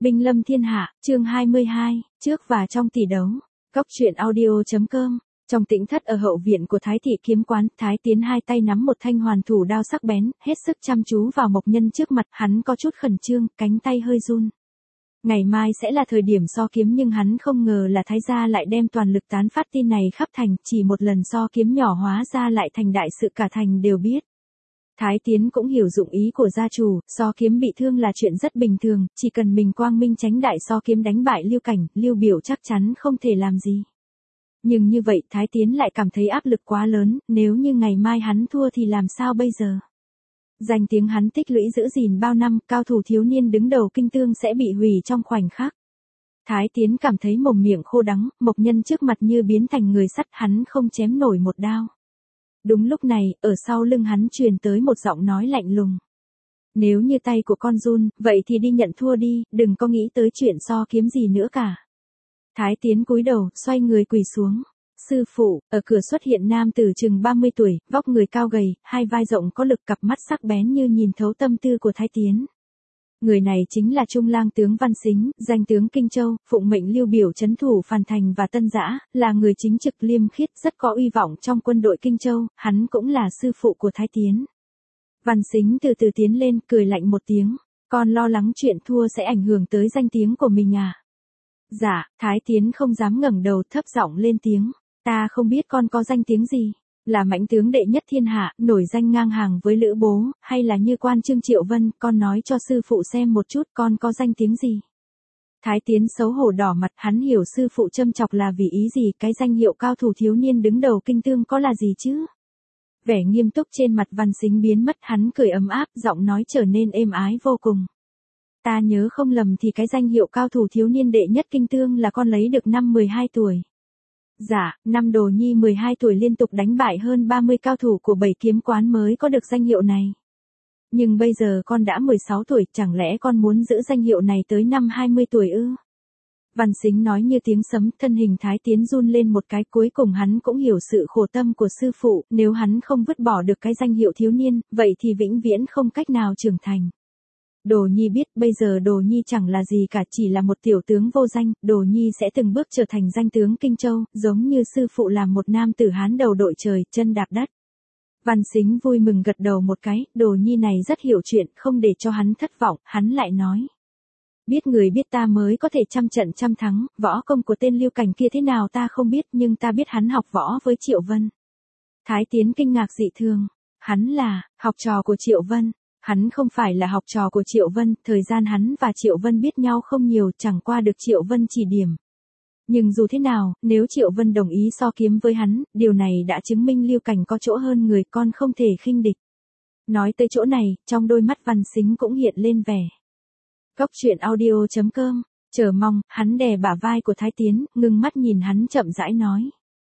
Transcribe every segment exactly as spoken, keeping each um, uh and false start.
Binh lâm thiên hạ, chương hai mươi hai, trước và trong tỷ đấu. Góc truyện audio.com. Trong tĩnh thất ở hậu viện của Thái thị kiếm quán, Thái Tiến hai tay nắm một thanh hoàn thủ đao sắc bén, hết sức chăm chú vào Mộc Nhân trước mặt, hắn có chút khẩn trương, cánh tay hơi run. Ngày mai sẽ là thời điểm so kiếm nhưng hắn không ngờ là Thái gia lại đem toàn lực tán phát tin này khắp thành, chỉ một lần so kiếm nhỏ hóa ra lại thành đại sự cả thành đều biết. Thái Tiến cũng hiểu dụng ý của gia chủ, so kiếm bị thương là chuyện rất bình thường, chỉ cần mình quang minh chánh đại so kiếm đánh bại Lưu Cảnh, Lưu Biểu chắc chắn không thể làm gì. Nhưng như vậy Thái Tiến lại cảm thấy áp lực quá lớn, nếu như ngày mai hắn thua thì làm sao bây giờ? Danh tiếng hắn tích lũy giữ gìn bao năm, cao thủ thiếu niên đứng đầu kinh tương sẽ bị hủy trong khoảnh khắc. Thái Tiến cảm thấy mồm miệng khô đắng, Mộc Nhân trước mặt như biến thành người sắt, hắn không chém nổi một đao. Đúng lúc này, ở sau lưng hắn truyền tới một giọng nói lạnh lùng. Nếu như tay của con run, vậy thì đi nhận thua đi, đừng có nghĩ tới chuyện so kiếm gì nữa cả. Thái Tiến cúi đầu, xoay người quỳ xuống. Sư phụ, ở cửa xuất hiện nam tử chừng ba mươi tuổi, vóc người cao gầy, hai vai rộng có lực, cặp mắt sắc bén như nhìn thấu tâm tư của Thái Tiến. Người này chính là Trung lang tướng Văn Sính, danh tướng Kinh Châu, phụng mệnh Lưu Biểu trấn thủ Phàn Thành và Tân Giã, là người chính trực liêm khiết, rất có uy vọng trong quân đội Kinh Châu, hắn cũng là sư phụ của Thái Tiến. Văn Sính từ từ tiến lên, cười lạnh một tiếng, con lo lắng chuyện thua sẽ ảnh hưởng tới danh tiếng của mình à? Dạ, Thái Tiến không dám ngẩng đầu, thấp giọng lên tiếng, ta không biết con có danh tiếng gì. Là mãnh tướng đệ nhất thiên hạ, nổi danh ngang hàng với Lữ Bố, hay là như quan Trương Triệu Vân, con nói cho sư phụ xem một chút con có danh tiếng gì. Thái Tiến xấu hổ đỏ mặt, hắn hiểu sư phụ châm chọc là vì ý gì, cái danh hiệu cao thủ thiếu niên đứng đầu kinh tương có là gì chứ. Vẻ nghiêm túc trên mặt Văn Sính biến mất, hắn cười ấm áp, giọng nói trở nên êm ái vô cùng. Ta nhớ không lầm thì cái danh hiệu cao thủ thiếu niên đệ nhất kinh tương là con lấy được năm mười hai tuổi. Dạ, năm Đồ Nhi mười hai tuổi liên tục đánh bại hơn ba mươi cao thủ của bảy kiếm quán mới có được danh hiệu này. Nhưng bây giờ con đã mười sáu tuổi, chẳng lẽ con muốn giữ danh hiệu này tới năm hai mươi tuổi ư? Văn Sính nói như tiếng sấm, thân hình Thái Tiến run lên một cái, cuối cùng hắn cũng hiểu sự khổ tâm của sư phụ, nếu hắn không vứt bỏ được cái danh hiệu thiếu niên, vậy thì vĩnh viễn không cách nào trưởng thành. Đồ Nhi biết bây giờ Đồ Nhi chẳng là gì cả, chỉ là một tiểu tướng vô danh, Đồ Nhi sẽ từng bước trở thành danh tướng Kinh Châu, giống như sư phụ làm một nam tử Hán đầu đội trời, chân đạp đất. Văn Sính vui mừng gật đầu một cái, Đồ Nhi này rất hiểu chuyện, không để cho hắn thất vọng, hắn lại nói. Biết người biết ta mới có thể trăm trận trăm thắng, võ công của tên Lưu Cảnh kia thế nào ta không biết, nhưng ta biết hắn học võ với Triệu Vân. Thái Tiến kinh ngạc dị thường, hắn là học trò của Triệu Vân. Hắn không phải là học trò của Triệu Vân, thời gian hắn và Triệu Vân biết nhau không nhiều, chẳng qua được Triệu Vân chỉ điểm. Nhưng dù thế nào, nếu Triệu Vân đồng ý so kiếm với hắn, điều này đã chứng minh Lưu Cảnh có chỗ hơn người, con không thể khinh địch. Nói tới chỗ này, trong đôi mắt Văn Sính cũng hiện lên vẻ. Góc truyện audio.com, chờ mong, hắn đè bả vai của Thái Tiến, ngưng mắt nhìn hắn chậm rãi nói.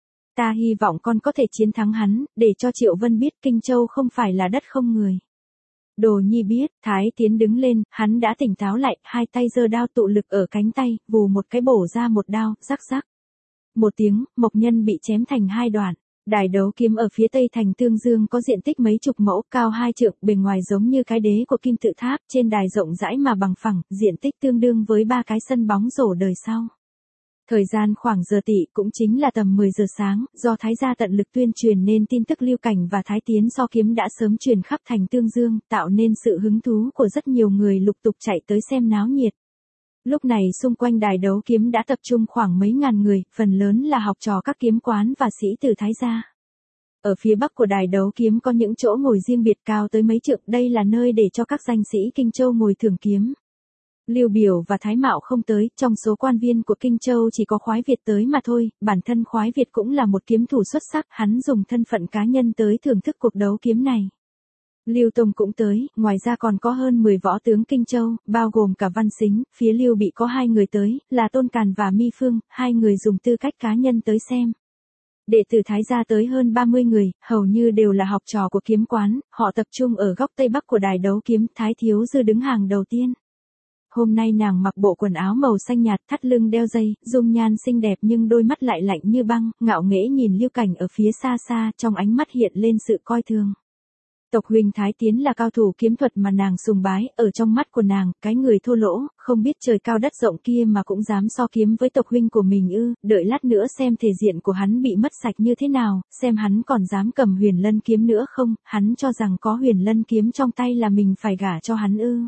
Ta hy vọng con có thể chiến thắng hắn, để cho Triệu Vân biết Kinh Châu không phải là đất không người. Đồ Nhi biết, Thái Tiến đứng lên, hắn đã tỉnh táo lại, hai tay giơ đao tụ lực ở cánh tay, vù một cái bổ ra một đao, rắc rắc. Một tiếng, Mộc Nhân bị chém thành hai đoạn. Đài đấu kiếm ở phía tây thành Tương Dương có diện tích mấy chục mẫu, cao hai trượng, bề ngoài giống như cái đế của kim tự tháp, trên đài rộng rãi mà bằng phẳng, diện tích tương đương với ba cái sân bóng rổ đời sau. Thời gian khoảng giờ tỵ, cũng chính là tầm mười giờ sáng, do Thái gia tận lực tuyên truyền nên tin tức Lưu Cảnh và Thái Tiến so kiếm đã sớm truyền khắp thành Tương Dương, tạo nên sự hứng thú của rất nhiều người lục tục chạy tới xem náo nhiệt. Lúc này xung quanh đài đấu kiếm đã tập trung khoảng mấy ngàn người, phần lớn là học trò các kiếm quán và sĩ tử Thái gia. Ở phía bắc của đài đấu kiếm có những chỗ ngồi riêng biệt cao tới mấy trượng, đây là nơi để cho các danh sĩ Kinh Châu ngồi thưởng kiếm. Lưu Biểu và Thái Mạo không tới, trong số quan viên của Kinh Châu chỉ có Khoái Việt tới mà thôi, bản thân Khoái Việt cũng là một kiếm thủ xuất sắc, hắn dùng thân phận cá nhân tới thưởng thức cuộc đấu kiếm này. Lưu Tông cũng tới, ngoài ra còn có hơn mười võ tướng Kinh Châu, bao gồm cả Văn Sính, phía Lưu bị có hai người tới, là Tôn Càn và Mi Phương, hai người dùng tư cách cá nhân tới xem. Đệ tử Thái gia tới hơn ba mươi người, hầu như đều là học trò của kiếm quán, họ tập trung ở góc tây bắc của đài đấu kiếm, Thái Thiếu Dư đứng hàng đầu tiên. Hôm nay nàng mặc bộ quần áo màu xanh nhạt, thắt lưng đeo dây, dung nhan xinh đẹp nhưng đôi mắt lại lạnh như băng, ngạo nghễ nhìn Lưu Cảnh ở phía xa xa, trong ánh mắt hiện lên sự coi thường. Tộc huynh Thái Tiến là cao thủ kiếm thuật mà nàng sùng bái, ở trong mắt của nàng, cái người thô lỗ, không biết trời cao đất rộng kia mà cũng dám so kiếm với tộc huynh của mình ư, đợi lát nữa xem thể diện của hắn bị mất sạch như thế nào, xem hắn còn dám cầm huyền lân kiếm nữa không, hắn cho rằng có huyền lân kiếm trong tay là mình phải gả cho hắn ư.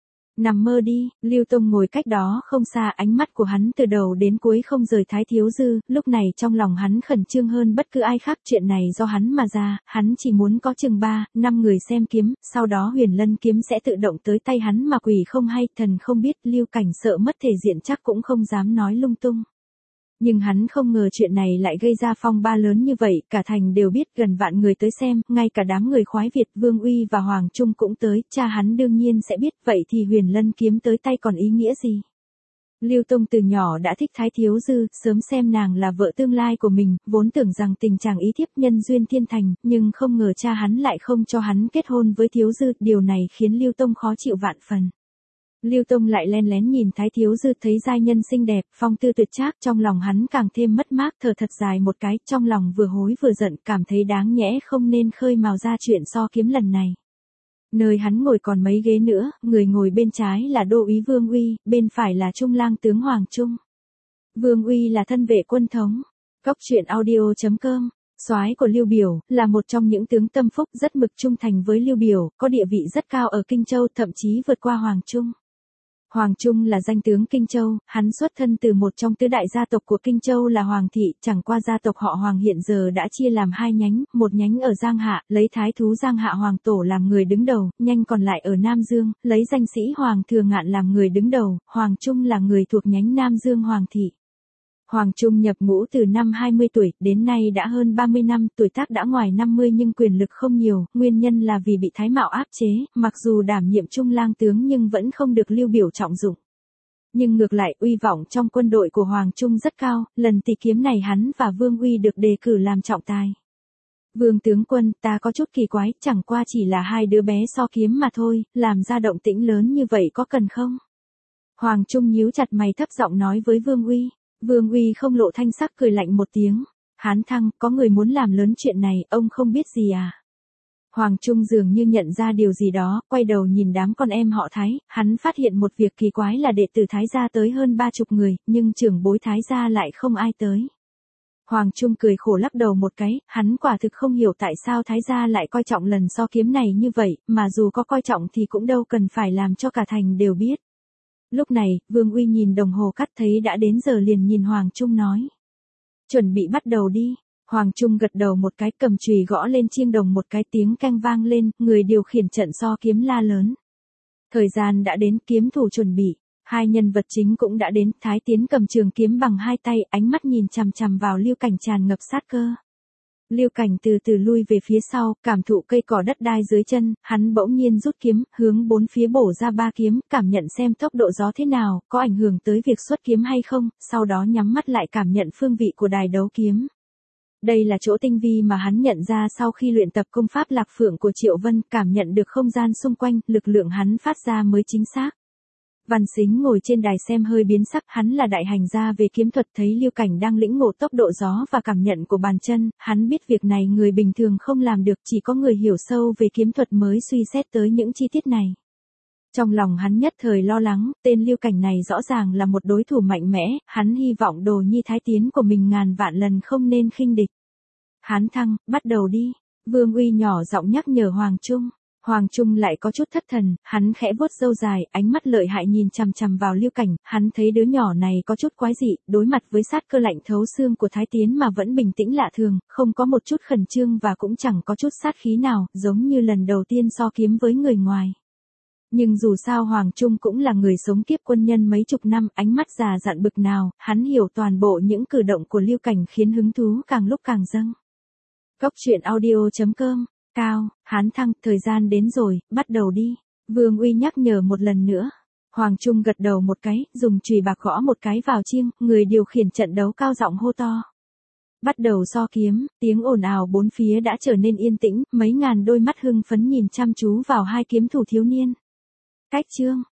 Nằm mơ đi, Lưu Tông ngồi cách đó không xa, ánh mắt của hắn từ đầu đến cuối không rời Thái Thiếu Dư, lúc này trong lòng hắn khẩn trương hơn bất cứ ai khác, chuyện này do hắn mà ra, hắn chỉ muốn có chừng ba, năm người xem kiếm, sau đó huyền lân kiếm sẽ tự động tới tay hắn mà quỷ không hay, thần không biết, Lưu Cảnh sợ mất thể diện chắc cũng không dám nói lung tung. Nhưng hắn không ngờ chuyện này lại gây ra phong ba lớn như vậy, cả thành đều biết, gần vạn người tới xem, ngay cả đám người khoái Việt, Vương Uy và Hoàng Trung cũng tới, cha hắn đương nhiên sẽ biết, vậy thì huyền lân kiếm tới tay còn ý nghĩa gì? Lưu Tông từ nhỏ đã thích Thái Thiếu Dư, sớm xem nàng là vợ tương lai của mình, vốn tưởng rằng tình chàng ý thiếp nhân duyên thiên thành, nhưng không ngờ cha hắn lại không cho hắn kết hôn với Thiếu Dư, điều này khiến Lưu Tông khó chịu vạn phần. Lưu Tông lại len lén nhìn Thái Thiếu Dư, thấy giai nhân xinh đẹp, phong tư tuyệt trác, trong lòng hắn càng thêm mất mát, thở thật dài một cái, trong lòng vừa hối vừa giận, cảm thấy đáng nhẽ không nên khơi mào ra chuyện so kiếm lần này. Nơi hắn ngồi còn mấy ghế nữa, người ngồi bên trái là đô úy Vương Uy, bên phải là trung lang tướng Hoàng Trung. Vương Uy là thân vệ quân thống. Cốc truyện audio chấm com. Soái của Lưu Biểu, là một trong những tướng tâm phúc rất mực trung thành với Lưu Biểu, có địa vị rất cao ở Kinh Châu, thậm chí vượt qua Hoàng Trung. Hoàng Trung là danh tướng Kinh Châu, hắn xuất thân từ một trong tứ đại gia tộc của Kinh Châu là Hoàng Thị, chẳng qua gia tộc họ Hoàng hiện giờ đã chia làm hai nhánh, một nhánh ở Giang Hạ, lấy thái thú Giang Hạ Hoàng Tổ làm người đứng đầu, nhánh còn lại ở Nam Dương, lấy danh sĩ Hoàng Thừa Ngạn làm người đứng đầu, Hoàng Trung là người thuộc nhánh Nam Dương Hoàng Thị. Hoàng Trung nhập ngũ từ năm hai mươi tuổi, đến nay đã hơn ba mươi năm, tuổi tác đã ngoài năm mươi nhưng quyền lực không nhiều, nguyên nhân là vì bị Thái Mạo áp chế, mặc dù đảm nhiệm trung lang tướng nhưng vẫn không được Lưu Biểu trọng dụng. Nhưng ngược lại, uy vọng trong quân đội của Hoàng Trung rất cao, lần tỷ kiếm này hắn và Vương Uy được đề cử làm trọng tài. Vương tướng quân, ta có chút kỳ quái, chẳng qua chỉ là hai đứa bé so kiếm mà thôi, làm ra động tĩnh lớn như vậy có cần không? Hoàng Trung nhíu chặt mày thấp giọng nói với Vương Uy. Vương Uy không lộ thanh sắc, cười lạnh một tiếng. Hán Thăng, có người muốn làm lớn chuyện này, ông không biết gì à? Hoàng Trung dường như nhận ra điều gì đó, quay đầu nhìn đám con em họ Thái, hắn phát hiện một việc kỳ quái là đệ tử Thái gia tới hơn ba chục người, nhưng trưởng bối Thái gia lại không ai tới. Hoàng Trung cười khổ lắc đầu một cái, hắn quả thực không hiểu tại sao Thái gia lại coi trọng lần so kiếm này như vậy, mà dù có coi trọng thì cũng đâu cần phải làm cho cả thành đều biết. Lúc này, Vương Uy nhìn đồng hồ cắt thấy đã đến giờ liền nhìn Hoàng Trung nói. Chuẩn bị bắt đầu đi. Hoàng Trung gật đầu một cái, cầm chùy gõ lên chiêng đồng một cái, tiếng canh vang lên, người điều khiển trận so kiếm la lớn. Thời gian đã đến, kiếm thủ chuẩn bị. Hai nhân vật chính cũng đã đến, Thái Tiến cầm trường kiếm bằng hai tay, ánh mắt nhìn chằm chằm vào Lưu Cảnh tràn ngập sát cơ. Lưu Cảnh từ từ lui về phía sau, cảm thụ cây cỏ đất đai dưới chân, hắn bỗng nhiên rút kiếm, hướng bốn phía bổ ra ba kiếm, cảm nhận xem tốc độ gió thế nào, có ảnh hưởng tới việc xuất kiếm hay không, sau đó nhắm mắt lại cảm nhận phương vị của đài đấu kiếm. Đây là chỗ tinh vi mà hắn nhận ra sau khi luyện tập công pháp Lạc Phượng của Triệu Vân, cảm nhận được không gian xung quanh, lực lượng hắn phát ra mới chính xác. Văn Sính ngồi trên đài xem hơi biến sắc, hắn là đại hành gia về kiếm thuật, thấy Lưu Cảnh đang lĩnh ngộ tốc độ gió và cảm nhận của bàn chân, hắn biết việc này người bình thường không làm được, chỉ có người hiểu sâu về kiếm thuật mới suy xét tới những chi tiết này. Trong lòng hắn nhất thời lo lắng, tên Lưu Cảnh này rõ ràng là một đối thủ mạnh mẽ, hắn hy vọng Đồ Nhi Thái Tiến của mình ngàn vạn lần không nên khinh địch. Hán Thăng, bắt đầu đi. Vương Uy nhỏ giọng nhắc nhở Hoàng Trung. Hoàng Trung lại có chút thất thần, hắn khẽ vuốt râu dài, ánh mắt lợi hại nhìn chằm chằm vào Lưu Cảnh, hắn thấy đứa nhỏ này có chút quái dị, đối mặt với sát cơ lạnh thấu xương của Thái Tiến mà vẫn bình tĩnh lạ thường, không có một chút khẩn trương và cũng chẳng có chút sát khí nào, giống như lần đầu tiên so kiếm với người ngoài. Nhưng dù sao Hoàng Trung cũng là người sống kiếp quân nhân mấy chục năm, ánh mắt già dặn bực nào, hắn hiểu toàn bộ những cử động của Lưu Cảnh khiến hứng thú càng lúc càng dâng. Cốc truyện audio chấm com. Cao, Hán Thăng, thời gian đến rồi, bắt đầu đi. Vương Uy nhắc nhở một lần nữa. Hoàng Trung gật đầu một cái, dùng chùy bạc gõ một cái vào chiêng, người điều khiển trận đấu cao giọng hô to. Bắt đầu so kiếm, tiếng ồn ào bốn phía đã trở nên yên tĩnh, mấy ngàn đôi mắt hưng phấn nhìn chăm chú vào hai kiếm thủ thiếu niên. Cách chương,